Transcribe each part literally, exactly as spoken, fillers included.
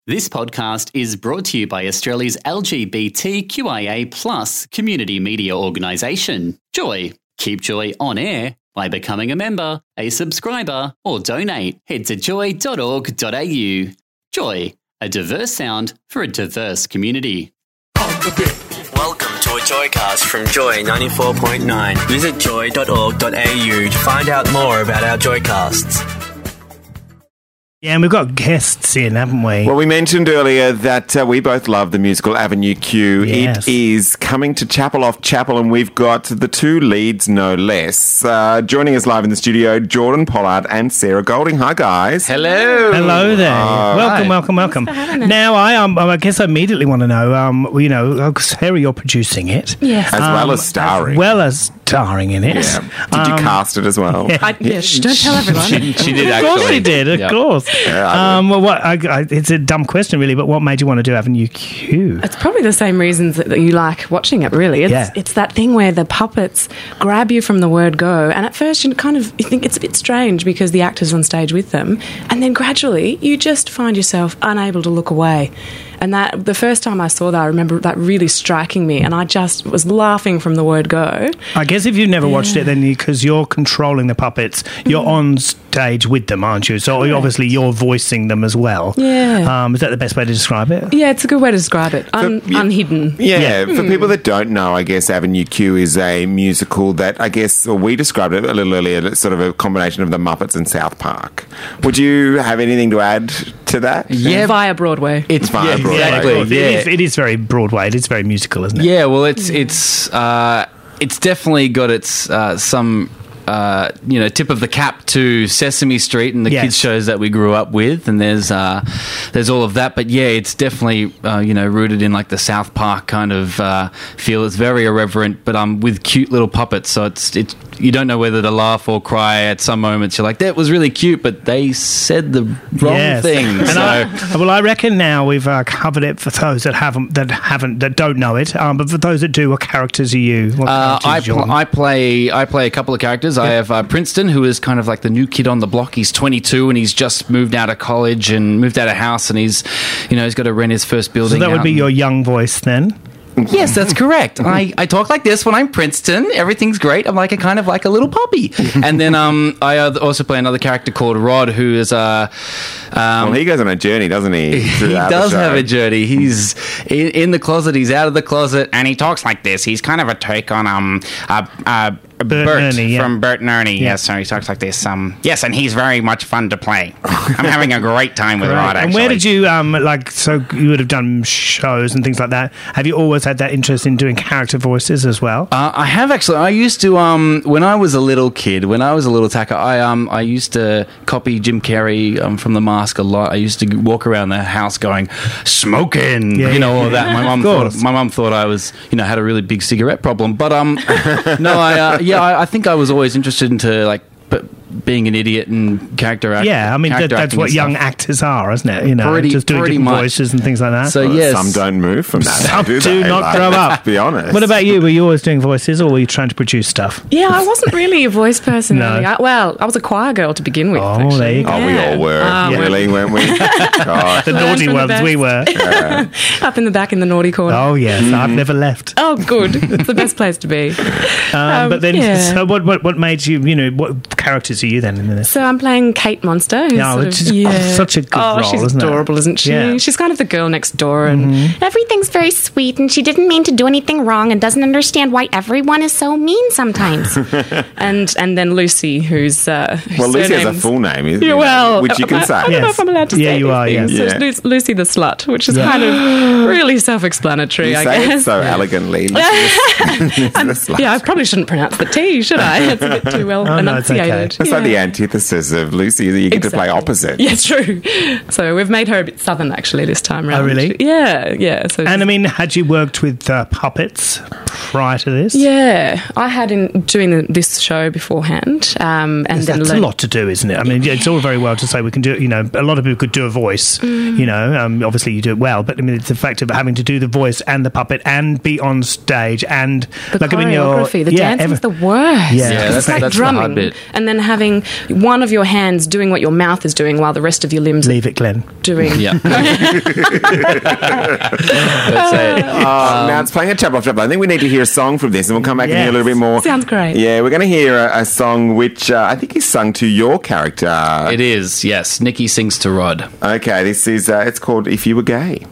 This podcast is brought to you by Australia's L G B T Q I A plus community media organisation, Joy. Keep Joy on air by becoming a member, a subscriber, or donate. Head to joy dot org dot a u. Joy, a diverse sound for a diverse community. Welcome to a Joycast from Joy ninety-four point nine. Visit joy dot org dot a u to find out more about our Joycasts. Yeah, and we've got guests in, haven't we? Well, we mentioned earlier that uh, we both love the musical Avenue Q. Yes. It is coming to Chapel Off Chapel, and we've got the two leads, no less. Uh, joining us live in the studio, Jordan Pollard and Sarah Golding. Hi, guys. Hello. Hello there. Oh, welcome, hi. welcome, welcome. Now, I um, I guess I immediately want to know, um, you know, Sarah, you're producing it. Yes. As well Um, as starring. As well as starring in it. Yeah. Did you Um, cast it as well? yeah. I, yeah, shh, don't tell everyone. She, she did Of actually. course she did, of Yeah. course. Yeah, I um, well, what, I, I, it's a dumb question, really, but what made you want to do Avenue Q? It's probably the same reasons that you like watching it, really. It's, Yeah. it's that thing where the puppets grab you from the word go, and at first you kind of you think it's a bit strange because the actor's on stage with them, and then gradually you just find yourself unable to look away. And that the first time I saw that, I remember that really striking me, and I just was laughing from the word go. I guess if you've never watched it, then because you, are controlling the puppets, you're on stage with them, aren't you? So obviously you're voicing them as well. Yeah. Um, is that the best way to describe it? Yeah, it's a good way to describe it. Un- you- unhidden. Yeah, for people that don't know, I guess Avenue Q is a musical that I guess well, we described it a little earlier, it's sort of a combination of the Muppets and South Park. Would you have anything to add to that? Yeah, Via Broadway. it's Via yeah, Broadway. exactly. It Yeah, is, it is very Broadway. It's very musical, isn't it? yeah. Well, it's it's uh, it's definitely got its uh, some. Uh, you know, tip of the cap to Sesame Street and the Yes. kids shows that we grew up with, and there's uh, there's all of that. But yeah, it's definitely uh, you know rooted in like the South Park kind of uh, feel. It's very irreverent, but um with cute little puppets. So it's it's you don't know whether to laugh or cry at some moments. You're like, that was really cute, but they said the wrong Yes. thing. And So I, well, I reckon now we've uh, covered it for those that haven't, that haven't, that don't know it. Um, but for those that do, what characters are you? What Uh, characters I, is your- pl- I play I play a couple of characters. I have uh, Princeton, who is kind of like the new kid on the block. He's twenty-two and he's just moved out of college and moved out of house, and he's you know he's got to rent his first so building. that would out be and- your young voice then. Yes, that's correct. I, I talk like this when I'm Princeton. Everything's great. I'm like a kind of like a little puppy. And then um, I uh, also play another character called Rod, who is a. Uh, um, Well, he goes on a journey, doesn't he? he throughout the does show? have a journey. He's in, in the closet. He's out of the closet, and he talks like this. He's kind of a take on um uh, uh, Bert Bert, and Ernie, yeah. from Bert and Ernie. Yeah. Yes, so he talks like this. Um, yes, and he's very much fun to play. I'm having a great time with Right. Rod. Actually, And where did you um like? So you would have done shows and things like that. Have you always had that interest in doing character voices as well? Uh, I have actually. I used to um when I was a little kid, when I was a little tacker, I um I used to copy Jim Carrey um, from The Mask a lot. I used to walk around the house going smoking, Yeah, you know, yeah, all of that. My mum Of thought course. my mum thought I was you know had a really big cigarette problem, but um no, I uh, yeah I, I think I was always interested into like b- being an idiot and character acting. Yeah, I mean that, character that's acting what and young stuff. actors are, isn't it? You know, Pretty- just doing pretty different much. voices and things like that. So Well, yes, Some don't move from that. Some do, do they? not Like, grow up. Let's be honest. What about you? Were you always doing voices, or were you trying to produce stuff? Yeah, I wasn't really a voice person. No. really. I, well, I was a choir girl to begin with. Oh, actually. there you go. Oh, we all were. Um, really, weren't we? God. The Learn naughty from the ones, we were. Up in the back in the naughty corner. Oh yes, Mm-hmm. I've never left. Oh, good. It's the best place to be. Um, Um, but then, yeah. so what, what? What made you? You know, what characters are you then in this? So I'm playing Kate Monster. Who's Yeah, sort which of, is oh, such a good oh, role, she's isn't it? adorable, isn't she? Yeah. She's kind of the girl next door, and Everything's very sweet, and she didn't mean to do anything wrong and doesn't understand why everyone is so mean sometimes. and and then Lucy, who's uh, whose Well, Lucy has a surname's- full name, isn't Yeah, it? well, Which you can I, say. I don't know Yes. if I'm allowed to Yeah, say you these are, things. yeah. So Yeah. it's Lu- Lucy the slut, which is Yeah. kind of really self-explanatory, You I say guess. it so elegantly. It's like, Yeah, I probably shouldn't pronounce the T, should I? It's a bit too well Oh, no, it's okay. enunciated. It's like the Yeah. antithesis of Lucy. You get to play Exactly. opposite. Yeah, it's true. So we've made her a bit southern actually this time round. Oh, really? Yeah, yeah. So And I mean, had you worked with uh, puppets? prior to this? Yeah, I had in doing the, this show beforehand, um, and then That's learn- a lot to do, isn't it? I mean, it's all very well to say we can do it. You know, a lot of people could do a voice. Mm. You know, um, obviously you do it well, but I mean, it's the fact of having to do the voice and the puppet and be on stage and The like I mean, choreography, you're- the yeah, dancing's every- the worst. Yeah. Yeah, It's that's- like that's the drumming, hard bit. and then having one of your hands doing what your mouth is doing while the rest of your limbs Leave it, Glenn. are doing. Yeah. That's it. Uh, now it's playing a Chapel of Chapel. I think we need to hear a song from this, and we'll come back and hear a little bit more. Sounds great. Yeah, we're going to hear a, a song which uh, I think is sung to your character. It is, yes. Nikki sings to Rod. Okay, this is uh, it's called "If You Were Gay."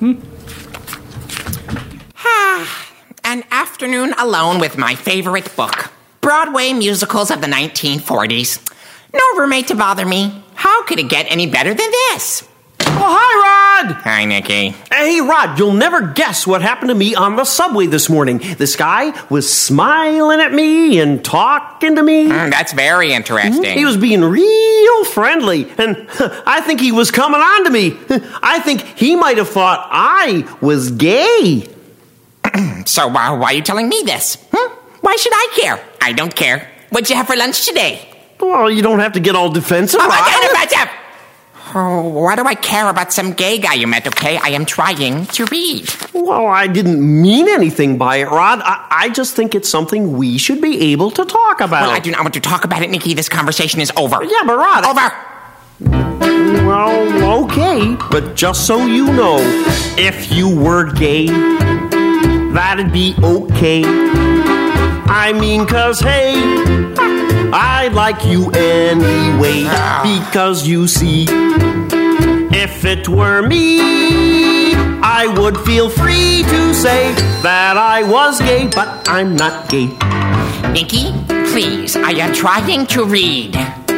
An afternoon alone with my favorite book. Broadway musicals of the nineteen forties. No roommate to bother me. How could it get any better than this? Oh, hi, Rod! Hi, Nikki. Hey, Rod, you'll never guess what happened to me on the subway this morning. This guy was smiling at me and talking to me. Mm, that's very interesting. He was being real friendly, and I think he was coming on to me. I think he might have thought I was gay. So uh, why are you telling me this? Hmm? Why should I care? I don't care. What'd you have for lunch today? Well, you don't have to get all defensive, Oh, Rod. I get defensive! Oh, why do I care about some gay guy you met, okay? I am trying to read. Well, I didn't mean anything by it, Rod. I, I just think it's something we should be able to talk about. Well, I do not want to talk about it, Nikki. This conversation is over. Yeah, but Rod... Over! Well, okay, but just so you know, if you were gay, that'd be okay. I mean, cause hey, I like you anyway. Because you see, if it were me, I would feel free to say that I was gay, but I'm not gay. Nikki, please, I am trying to read.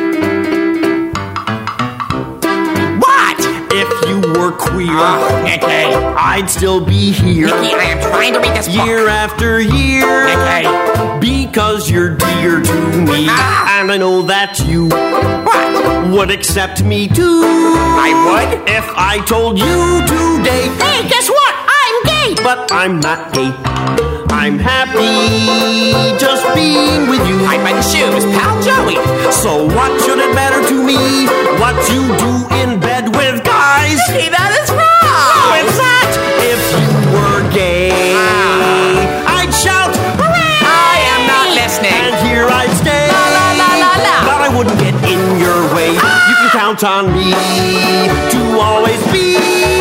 What? If you were queer, Oh, Nikki. I'd still be here. Nikki, I am trying to read this book. Year after year, Nikki. because you're dear to me, Ah. and I know that you What? would accept me too. I would? If I told you today, Hey, guess what? I'm gay! but I'm not gay. I'm happy just being with you. I'm in shoes, pal Joey. So what should it matter to me what you do in bed with guys? Nikki, that is Oh, wrong! it's that if you were gay, I'd shout, hooray! I am not listening. And here I'd stay. La, la, la, la, la. But I wouldn't get in your way. You can count on me to always be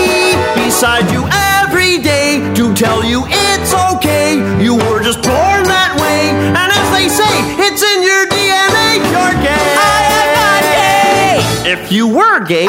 beside you every day to tell you it's okay. You were just born that way. And as they say, it's in your D N A. You're gay. I am not gay! If you were gay.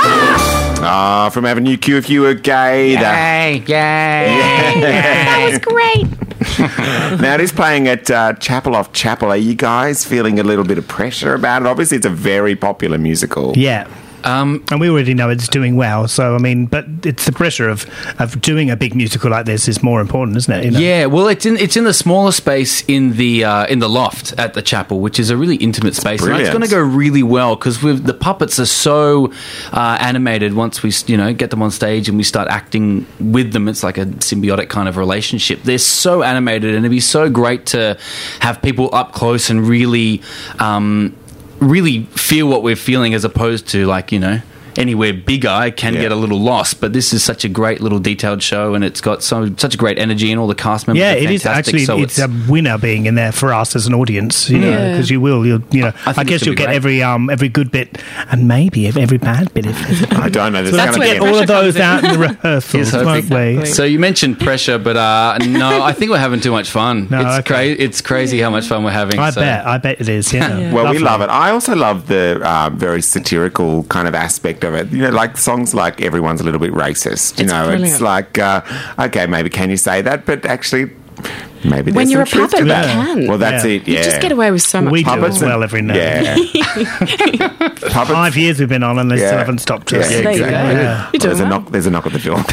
Ah, from Avenue Q, if you were gay. that- Yay, yay. That was great. Now, it is playing at uh, Chapel of Chapel. Are you guys feeling a little bit of pressure about it? Obviously, it's a very popular musical. Yeah. Um, And we already know it's doing well, so I mean, but it's the pressure of, of doing a big musical like this is more important, isn't it? You know? Yeah, well, it's in it's in the smaller space in the uh, in the loft at the chapel, which is a really intimate space. And it's brilliant. going to go really well because the puppets are so uh, animated. Once we you know get them on stage and we start acting with them, it's like a symbiotic kind of relationship. They're so animated, and it'd be so great to have people up close and really. Um, really feel what we're feeling as opposed to like, you know, anywhere bigger, I can Yeah. get a little lost. But this is such a great little detailed show, and it's got so such a great energy, and all the cast members Yeah, are it is fantastic. actually. so it's a winner being in there for us as an audience, you know, Yeah. because you will, you'll, you know. I I, think guess it's you'll gonna get be great. every um every good bit, and maybe ev- every bad bit. If I don't know. There's we'll have to gonna get be- all of those Pressure out in the rehearsals, Here's won't hoping. we? So you mentioned pressure, but uh, no, I think we're having too much fun. No, it's okay. cra- It's crazy how much fun we're having. I so. bet, I bet it is. Yeah. Yeah. Well, we Lovely. love it. I also love the uh, very satirical kind of aspect of it. You know, like songs like "Everyone's a Little Bit Racist." You It's know, brilliant. it's like, uh, okay, maybe can you say that? But actually, maybe When there's you're a some truth puppet, to you that. can. Well, that's Yeah. it. Yeah, You just get away with so much We do more. as well every now and Yeah, puppets. Five years we've been on, and they Yeah. still haven't stopped Yeah, us. There you go. exactly. You're Well, doing there's a well. knock. There's a knock at the door.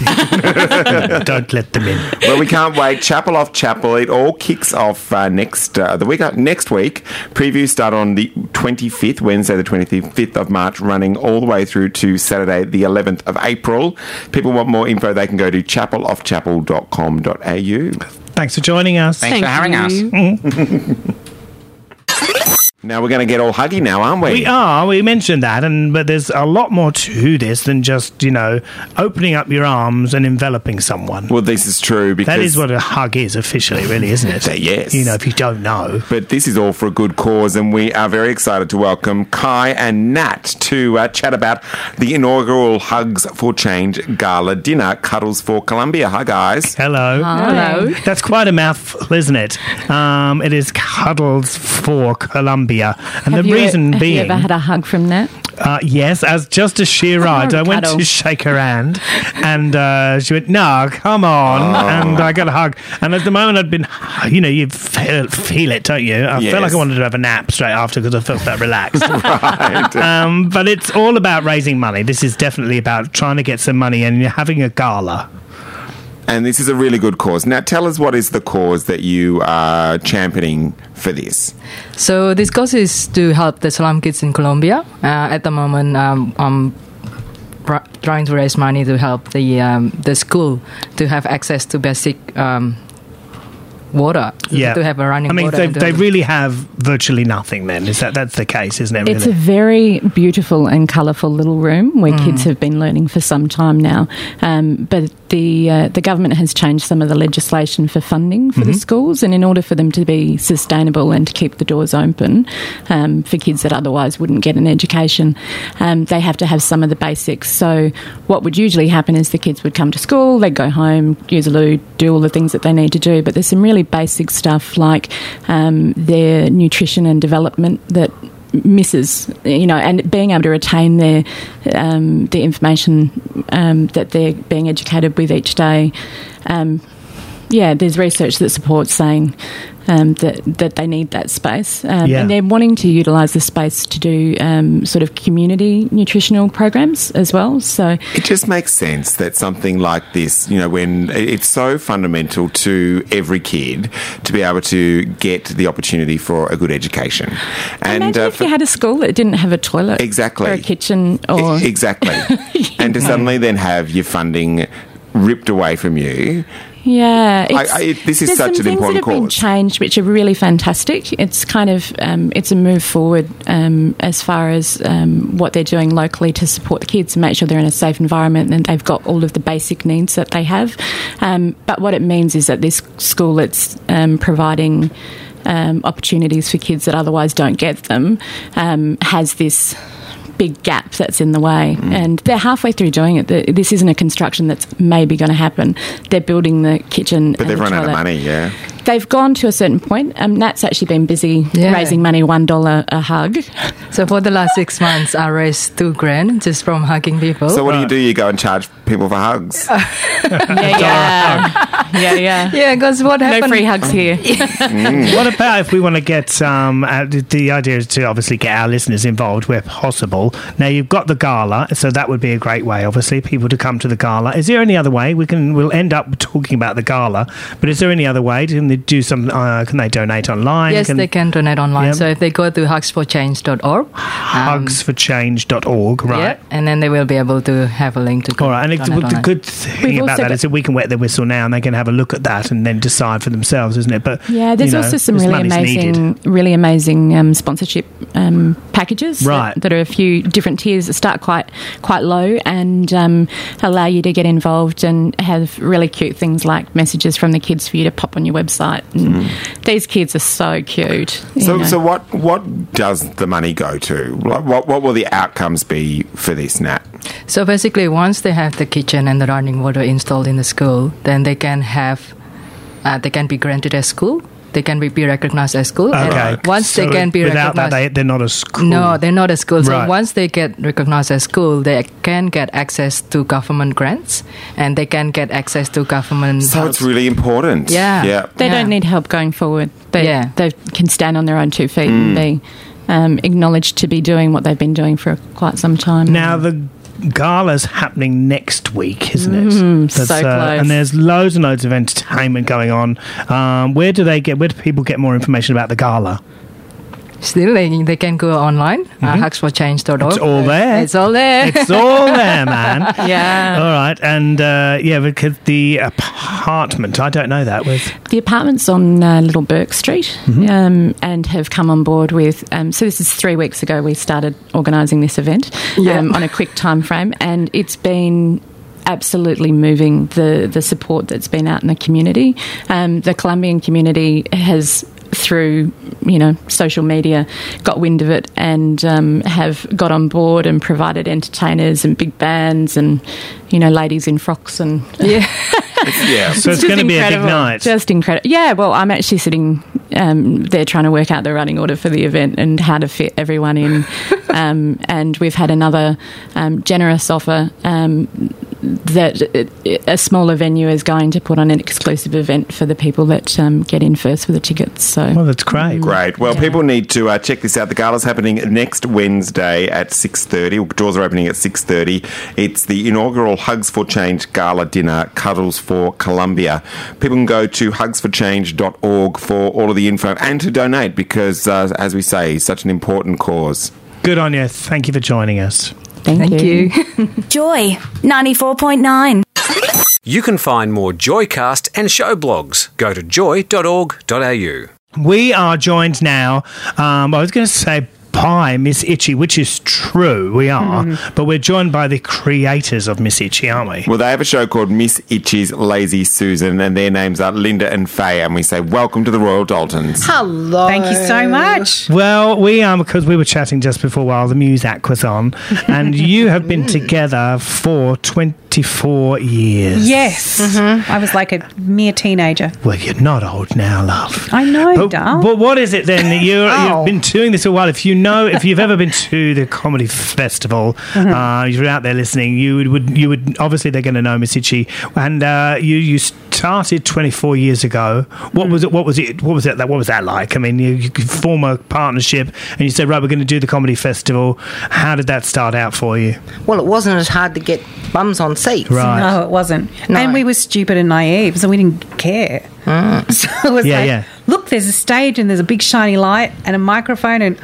Don't let them in. Well, we can't wait. Chapel of Chapel. It all kicks off uh, next uh, the week uh, next week. Previews start on the twenty-fifth, Wednesday, the twenty-fifth of March, running all the way through to Saturday, the eleventh of April. People want more info, they can go to chapel of chapel dot com dot a u. Thanks for joining us. Thanks for having us. Now we're going to get all huggy now, aren't we? We are. We mentioned that, and but there's a lot more to this than just, you know, opening up your arms and enveloping someone. Well, this is true because... That is what a hug is officially, really, isn't it? Yes. You know, if you don't know. But this is all for a good cause, and we are very excited to welcome Kai and Nat to uh, chat about the inaugural Hugs for Change Gala Dinner, Cuddles for Columbia. Hi, guys. Hello. Hello. That's quite a mouthful, isn't it? Um, it is Cuddles for Columbia. And have the you, reason have being... you ever had a hug from Nat? Uh, yes, as just a sheer ride. I went to shake her hand, and uh, she went, "No, come on," Oh. and I got a hug. And at the moment, I'd been, you know, you feel, feel it, don't you? I Yes. felt like I wanted to have a nap straight after because I felt that relaxed. Right. um, but it's all about raising money. This is definitely about trying to get some money, and you're having a gala. And this is a really good cause. Now, tell us, what is the cause that you are championing for this? So this cause is to help the slum kids in Colombia. Uh, at the moment, um, I'm pr- trying to raise money to help the um, the school to have access to basic um, water. Yeah, to have a running I mean, water. they, and to they have- really have virtually nothing. Then is that that's the case, isn't it? Really? It's a very beautiful and colourful little room where kids have been learning for some time now. Um, but the uh, the government has changed some of the legislation for funding for the schools, and in order for them to be sustainable and to keep the doors open um, for kids that otherwise wouldn't get an education, um, they have to have some of the basics. So what would usually happen is the kids would come to school, they'd go home, use a loo, do all the things that they need to do, but there's some really basic stuff like um, their nutrition and development that misses, you know, and being able to retain their um, the information um, that they're being educated with each day. Um, yeah, there's research that supports saying um, that that they need that space, um, Yeah. and they're wanting to utilise the space to do um, sort of community nutritional programs as well. So It just makes sense that something like this, you know, when it's so fundamental to every kid to be able to get the opportunity for a good education. And imagine uh, if for- you had a school that didn't have a toilet, Exactly. or a kitchen, or E- exactly. And to suddenly then have your funding ripped away from you. Yeah, I- it's, I- it- this is there's such some an things important that have been cause. changed, which are really fantastic. It's kind of um, it's a move forward um, as far as um, what they're doing locally to support the kids and make sure they're in a safe environment and they've got all of the basic needs that they have. Um, but what it means is that this school, it's um, providing um, opportunities for kids that otherwise don't get them, um, has this big gap that's in the way, Mm. and they're halfway through doing it. The- This isn't a construction that's maybe going to happen. They're building the kitchen, But and they've the run out of toilet. money, yeah. They've gone to a certain point. Um, Nat's actually been busy Yeah. raising money, one dollar a hug. So for the last six months, I raised two grand just from hugging people. So what do you do? You go and charge people for hugs? Yeah, yeah, yeah, yeah. yeah, because what No happened? free hugs here. What about if we want to get um, uh, the- the idea is to obviously get our listeners involved where possible. Now you've got the gala, so that would be a great way, obviously, people to come to the gala. Is there any other way? We can we'll end up talking about the gala, but is there any other way? Can they do some? Uh, can they donate online? Yes, can, they can donate online. Yeah. So if they go to hugs for change dot org, hugs for change dot org, right? yeah, and then they will be able to have a link to go All right, and it, donate the online. good thing We've about also that got- is that we can wet the whistle now, and they can have a look at that and then decide for themselves, isn't it? But Yeah, there's you know, also some this really money's amazing, needed. really amazing um, sponsorship um, packages Right. that, that are a few different tiers that start quite quite low and um, allow you to get involved and have really cute things like messages from the kids for you to pop on your website. And these kids are so cute. you So, know. so what what does the money go to? What, what what will the outcomes be for this, Nat? So basically, once they have the kitchen and the running water installed in the school, then they can have, uh, they can be granted a school. They can be, be recognized as school. Okay. And once So they can be without recognized, that, they, they're not a school. no, they're not a school. So Right. once they get recognized as school, they can get access to government grants and they can get access to government. So help. it's really important. Yeah. Yeah. They Yeah. don't need help going forward. They, Yeah. they can stand on their own two feet and be um, acknowledged to be doing what they've been doing for quite some time. Now the gala's happening next week, isn't it? Mm, so close. and there's loads and loads of entertainment going on. Um, where do they get? Where do people get more information about the gala? still they, they can go online, mm-hmm. uh, hugs for change dot org. It's all there. It's all there. It's all there, man. Yeah. All right. And, uh, yeah, because the apartment, I don't know that. With The apartment's on uh, Little Burke Street, mm-hmm. um, and have come on board with, um, so this is three weeks ago we started organising this event yeah. um, on a quick time frame, and it's been absolutely moving, the, the support that's been out in the community. Um, the Colombian community has, through, you know, social media, got wind of it and um, have got on board and provided entertainers and big bands and, you know, ladies in frocks and... Yeah. yeah. So it's, it's going to be a big night. Just incredible. Yeah, well, I'm actually sitting um, there trying to work out the running order for the event and how to fit everyone in. um, and we've had another um, generous offer um, that a smaller venue is going to put on an exclusive event for the people that um, get in first with the tickets. So, well, that's great. Great. Well, yeah. people need to uh, check this out. The gala's happening next Wednesday at six thirty. Doors are opening at six thirty. It's the inaugural Hugs for Change Gala Dinner, Cuddles for Colombia. People can go to hugs for change dot org for all of the info and to donate because, uh, as we say, such an important cause. Good on you. Thank you for joining us. Thank, Thank you. you. Joy ninety-four point nine. You can find more Joycast and show blogs. Go to joy dot org dot a u. We are joined now, um, I was going to say by Miss Itchy, which is true, we are, mm. but we're joined by the creators of Miss Itchy, aren't we? Well, they have a show called Miss Itchy's Lazy Susan, and their names are Linda and Faye, and we say welcome to the Royal Daltons. Hello. Thank you so much. Well, we are, because we were chatting just before while the Muzak was on, and you have been together for twenty-four years. Yes. Mm-hmm. I was like a mere teenager. Well, you're not old now, love. I know, but, darling. But what is it then that you're, oh. you've been doing this a while? If you know, if you've ever been to the comedy festival, mm-hmm. uh, you're out there listening, you would, would you would obviously they're going to know Miss Itchy, and uh, you you started twenty-four years ago. What mm-hmm. was it? What was it? What was it? That what was that like? I mean, you, you could form a partnership, and you said, right, we're going to do the comedy festival. How did that start out for you? Well, it wasn't as hard to get bums on seats. Right. No, it wasn't. No. And we were stupid and naive, so we didn't care. Mm. So it was Yeah, like, yeah. look, there's a stage and there's a big shiny light and a microphone and...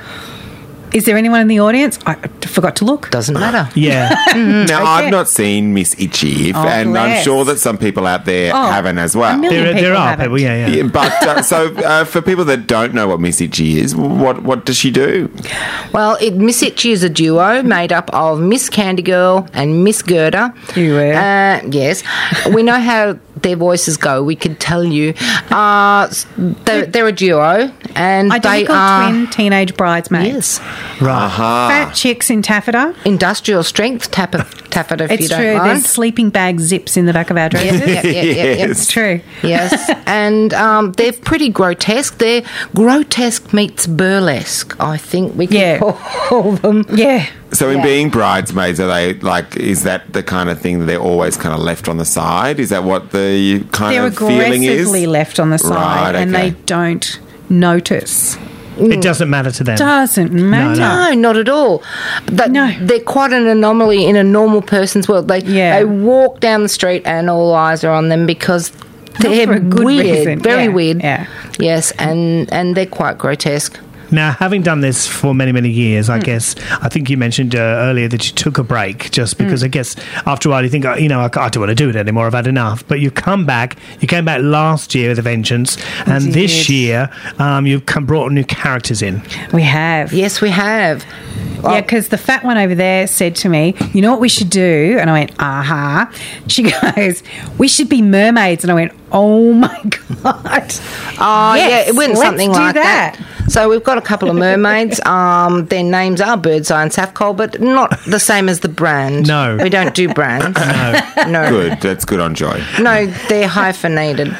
Is there anyone in the audience? I forgot to look. Doesn't matter. Yeah. Mm, Now, okay. I've not seen Miss Itchy, if, Oh, and I'm bless. sure that some people out there Oh, haven't as well. a million There, there people are haven't. people, yeah, yeah. Yeah, but uh, so uh, for people that don't know what Miss Itchy is, what what does she do? Well, it, Miss Itchy is a duo made up of Miss Candy Girl and Miss Gerda. You were. Uh, yes. We know how their voices go. We could tell you. Uh, they're, they're a duo, and they Identical are... twin teenage bridesmaids. Yes. Right. Aha. Fat chicks in taffeta. Industrial strength taffeta, taffeta if It's you don't true. mind. There's sleeping bag zips in the back of our dresses. Yeah, yeah, yeah, yeah, yeah. It's true. Yes, and um, they're pretty grotesque. They're grotesque meets burlesque, I think we can Yeah. call them. Yeah. So in Yeah. being bridesmaids, are they like, is that the kind of thing that they're always kind of left on the side? Is that what the kind They're of feeling is? aggressively left on the side Right, and okay. they don't notice. It doesn't matter to them. Doesn't matter. No, not at all. That, No. They're quite an anomaly in a normal person's world. They, Yeah. they walk down the street and all eyes are on them because they're for a good weird, reason. very Yeah, weird. yeah. Yes, and, and they're quite grotesque. Now, having done this for many, many years, Hmm. I guess, I think you mentioned uh, earlier that you took a break just because Hmm. I guess after a while you think, oh, you know, I, I don't want to do it anymore, I've had enough. But you come back, you came back last year with a vengeance, and did. this year um, you've come, brought new characters in. We have. Yes, we have. Yeah, because the fat one over there said to me, you know what we should do? And I went, aha. She goes, we should be mermaids. And I went, oh my God. Oh, Yes, yeah, it went let's something do like that. that. So we've got a couple of mermaids. um, their names are Birdseye and Safcol, but not the same as the brand. No. We don't do brands. No. No. Good, that's good on Joy. No, they're hyphenated.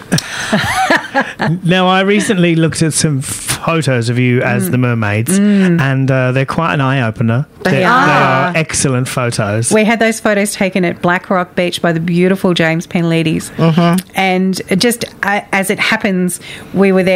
Now, I recently looked at some photos of you as the mermaids, and uh, they're quite an eye-opener. They They're- are. They are excellent photos. We had those photos taken at Black Rock Beach by the beautiful James Penledes. Mm-hmm. And just uh, as it happens, we were there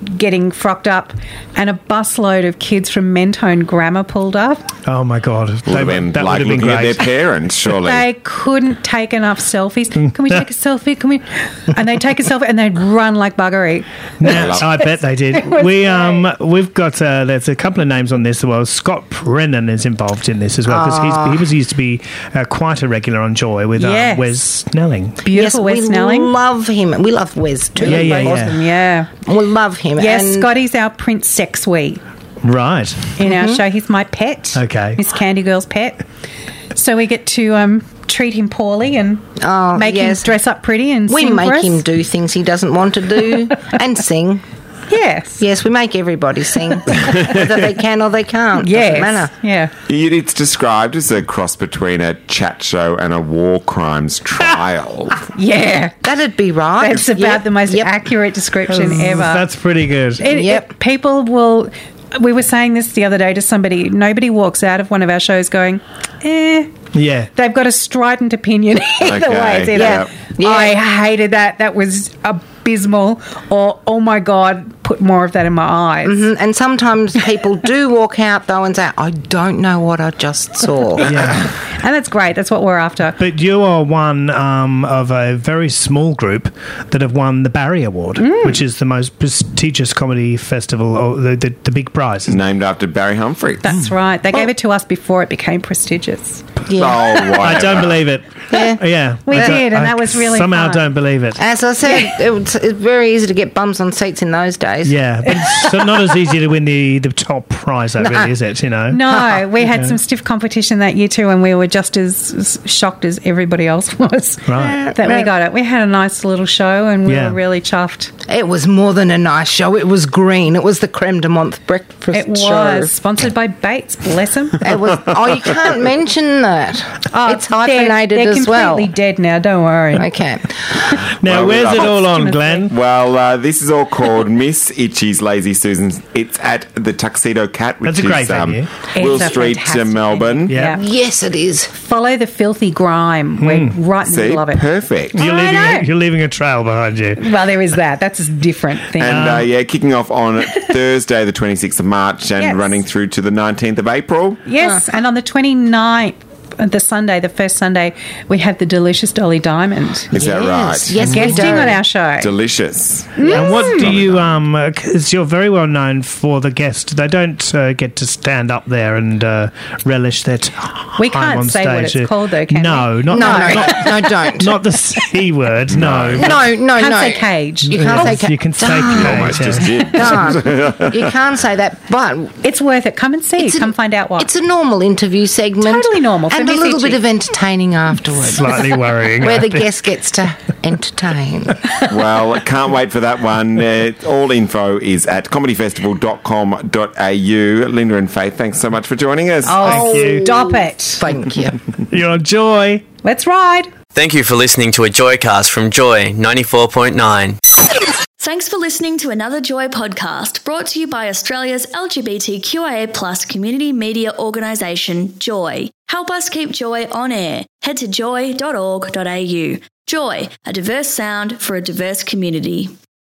getting frocked up, and a busload of kids from Mentone Grammar pulled up. Oh my God, Would have been that like would have been looking at great. their parents, surely. They couldn't take enough selfies. Can we take a selfie? Can we? And they'd take a selfie and they'd run like buggery. Now, I bet they did. was We um we've got uh, there's a couple of names on this as well. Scott Brennan is involved in this as well because Ah. he was used to be uh, quite a regular on Joy with uh, Yes. Wes Snelling. Beautiful Wes we Snelling. love him. We love Wes too. Yeah, yeah, yeah. Awesome, yeah. We love him. Yes, and Scotty's our Prince Sexwee Right. in our Mm-hmm. show. He's my pet. Okay. Miss Candy Girl's pet. So we get to um, treat him poorly and Oh, make yes. him dress up pretty and we sing for make us. him do things he doesn't want to do and sing. Yes. Yes, we make everybody sing, whether they can or they can't. Yes. Doesn't matter. Yeah. It- It's described as a cross between a chat show and a war crimes trial. Yeah. That'd be right. That's about Yep. the most Yep. accurate description ever. That's pretty good. It- Yep. it- people will. We were saying this the other day to somebody. Nobody walks out of one of our shows going, eh. Yeah. They've got a strident opinion either Okay, way. It's either, yep. Yeah. I hated that. That was abysmal. Or, oh my God, put more of that in my eyes. Mhm. And sometimes people do walk out though and say, I don't know what I just saw. Yeah. And that's great. That's what we're after. But you are one um, of a very small group that have won the Barry Award, Mm. which is the most prestigious comedy festival, or the, the, the big prize. isn't it? Named after Barry Humphrey. That's right. They gave it to us before it became prestigious. Oh, whatever. I don't believe it. Yeah. Yeah. We I don't- did, and I that was really somehow fun. don't believe it. As I said, it was, it's very easy to get bums on seats in those days. Yeah, but it's so not as easy to win the, the top prize, though, really, is it? You know. No, we had Yeah. some stiff competition that year too, and we were just as, as shocked as everybody else was Right. that we got it. We had a nice little show, and we Yeah. were really chuffed. It was more than a nice show. It was green. It was the creme de menthe breakfast It was show. sponsored by Bates. Bless them. It was. Oh, you can't mention that. it's hyphenated they're, they're as well. completely dead now. Don't worry. Okay. Now, Well, we where's love it it. all on, Glenn? Well, uh, this is all called Miss Itchy's Lazy Susans. It's at the Tuxedo Cat, which That's a great is um, venue. Will It's a Street, fantastic uh, Melbourne. Yeah. Yes, it is. Follow the filthy grime. We're right in the See, middle of it. perfect. You're I leaving, know. a, you're leaving a trail behind you. Well, there is that. That's a different thing. And uh, yeah, kicking off on Thursday, the twenty-sixth of March, and Yes. running through to the nineteenth of April. Yes, and on the twenty-ninth, uh, the Sunday, the first Sunday, we have the delicious Dolly Diamond Is that right? Yes, we guesting do. on our show. Delicious. And what do you, um, because you're very well known for the guest, they don't uh, get to stand up there and uh, relish their time We can't on say what stage. it's called, though, can no, we? Not, No, not, no, don't. not the C word, no. No, no, Can't no. say cage. You can't say Yes, cage. you can say Don't. Almost cage, just yeah. did. Can't. You can't say that. But It's worth it. Come and see. It's a- Come find out what. it's a normal interview segment. Totally normal for And a Miss little Itchy. bit of entertaining afterwards. Slightly worrying. Where I the think. guest gets to entertain. Well, can't wait for that one. Uh, all info is at comedy festival dot com dot a u. Linda and Faith, thanks so much for joining us. oh, Thank you. stop it. Thank you. You're on Joy. Let's ride. Thank you for listening to a Joycast from Joy ninety-four point nine. Thanks for listening to another Joy podcast brought to you by Australia's L G B T Q I A plus community media organisation, Joy. Help us keep Joy on air. Head to joy dot org dot a u. Joy, a diverse sound for a diverse community.